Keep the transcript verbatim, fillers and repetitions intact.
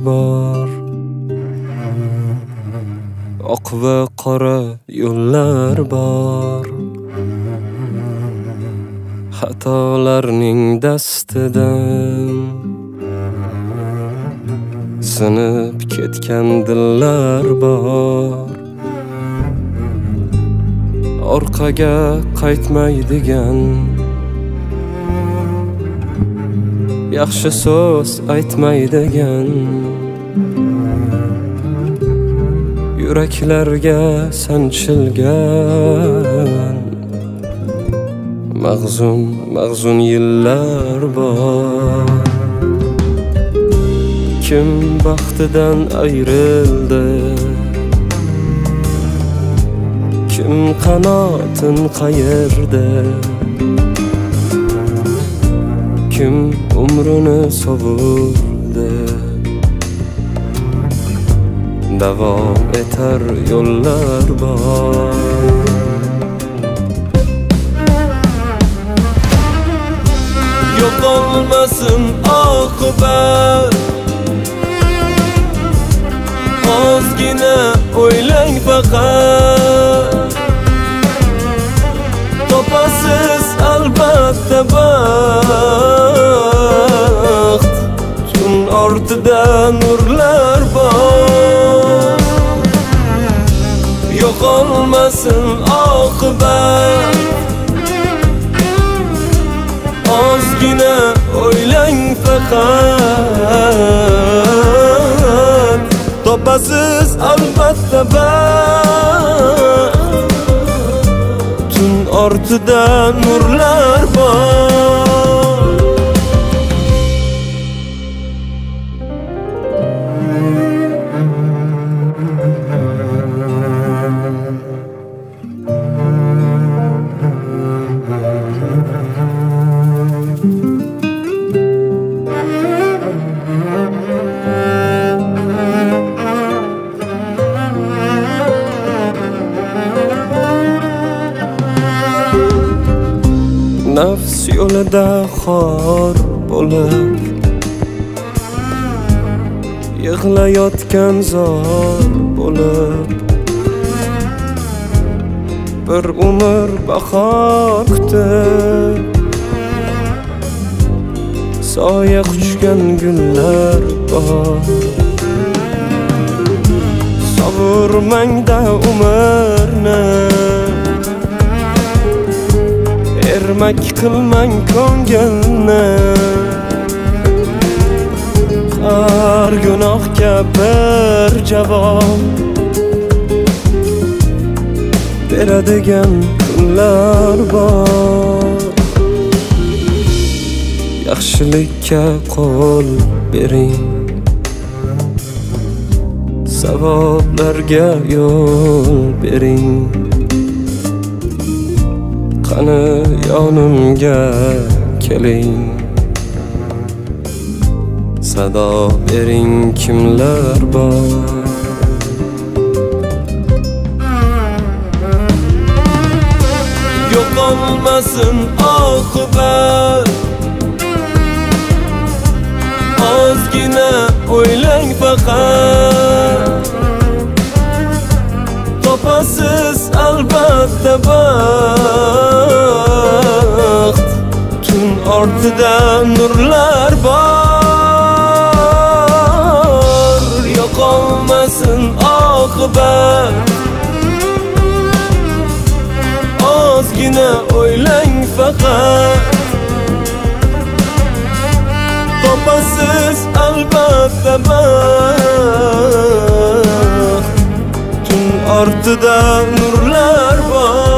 bor, oq va qora yo'llar bor. Xatolarning dastidan sinib ketgan dillar bor. Orqaga qaytmaydigan yaxshi so'z aytmaydigan yuraklarga sanchilgan mag'zun mag'zun yillar bor. Kim baxtidan ayrildi, kim qanotin qayerda, kim umrini sovurdi. Davom etar yo'llar bor. Yo'qolmasin oqibat, ozgina o'ylang faqat. Topasiz albatta baxt, tun ortida nurlar bor. Yo'qolmasin oqibat, ozgina o'ylang faqat. Topasiz albatta baxt, tun ortida nurlar bor. Nafs yo'lida xor bo'lib yig'layotgan zor bo'lib, bir umr bahor kutib soya quchgan gullar bor. Sovurmangda umrni, ermak qilmang ko'ngilni. Har gunohga bir javob beradigan kunlar bor. Yaxshilikka qo'l bering, savoblarga yo'l bering. Qani yonimga keling, sado bering kimlar bor. Yo'qolmasin oqibat, ozgina o'ylang faqat. Topasiz albatta baxt, tun ortida nurlar bor. Yo'qolmasin oqibat, ozgina o'ylang faqat. Topasiz albatta baxt, tun ortida nurlar bor.